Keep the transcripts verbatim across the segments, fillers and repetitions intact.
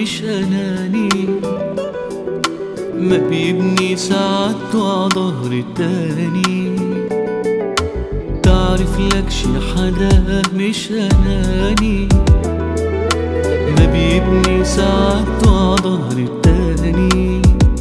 مش أناني، ما بيبني سعادته ع ظهر التاني. تعرف لك شي حدا مش أناني، ما بيبني سعادته ع ظهر التاني.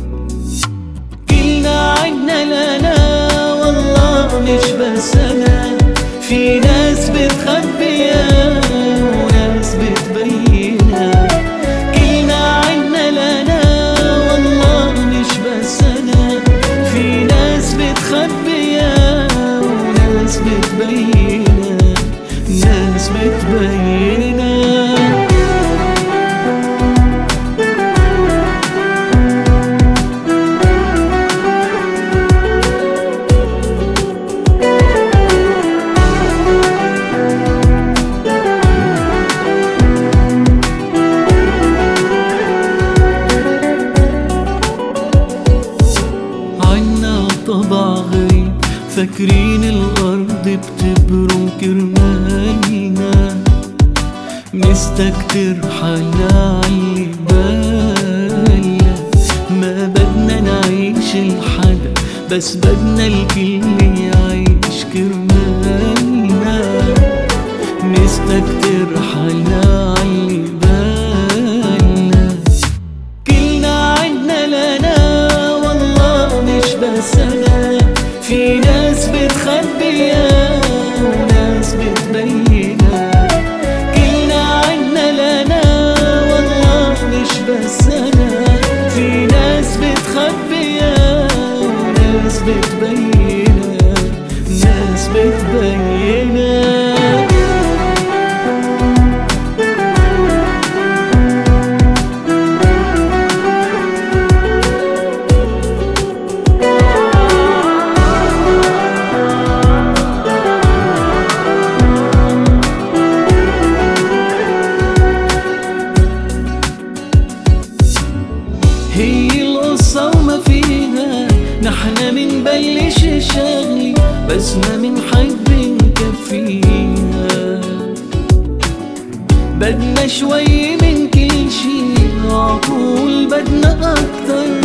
كلنا عنا لا والله مش بس أنا، في ناس بتخبيها وناس بتبينها. كلنا عنا لا والله مش بس أنا، في ناس بتخبيها وناس بتبينها، ناس بتبينها. طبع غريب فاكرين الأرض بتبرم كرمالنا، منستكتر حالنا عاللي بالنا. ما بدنا نعيش لحدا بس بدنا الكل يعيش كرمالنا، منستكتر حالنا عاللي بالنا. كلنا عنا لنا والله مش بس أنا، في ناس بتخبيها وناس بتبينها. كلنا عنا لنا والله مش بس أنا، في ناس بتخبيها وناس بتبينها، ناس بتبينها. هي القصة وما فيها، نحنا منبلش شغلي بس ما منحب نكفيها. بدنا شوي من كل شي عطول، بدنا أكتر